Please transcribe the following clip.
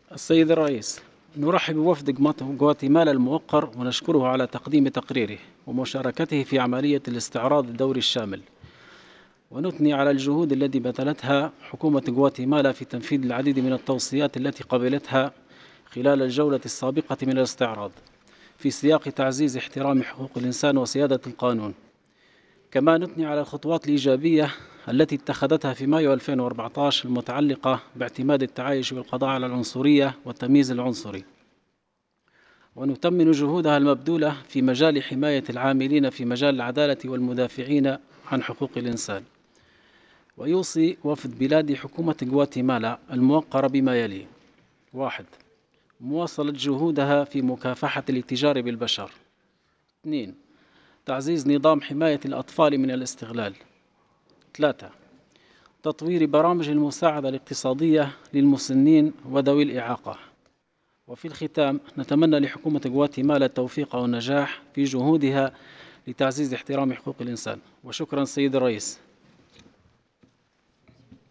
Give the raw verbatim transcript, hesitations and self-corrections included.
السيد الرئيس، نرحب بوفد غواتيمالا الموقر ونشكره على تقديم تقريره ومشاركته في عملية الاستعراض الدوري الشامل، ونثني على الجهود التي بذلتها حكومة غواتيمالا في تنفيذ العديد من التوصيات التي قبلتها خلال الجولة السابقة من الاستعراض في سياق تعزيز احترام حقوق الإنسان وسيادة القانون. كما نثني على الخطوات الإيجابية التي اتخذتها في مايو ألفين وأربعة عشر المتعلقة باعتماد التعايش والقضاء على العنصرية والتمييز العنصري، ونثمن جهودها المبذولة في مجال حماية العاملين في مجال العدالة والمدافعين عن حقوق الإنسان. ويوصي وفد بلاد حكومة غواتيمالا الموقرة بما يلي: واحد. مواصلة جهودها في مكافحة الاتجار بالبشر. اثنين. تعزيز نظام حماية الأطفال من الاستغلال. ثلاثة. تطوير برامج المساعدة الاقتصادية للمسنين وذوي الإعاقة. وفي الختام، نتمنى لحكومة غواتيمالا التوفيق والنجاح في جهودها لتعزيز احترام حقوق الإنسان. وشكرا سيد الرئيس.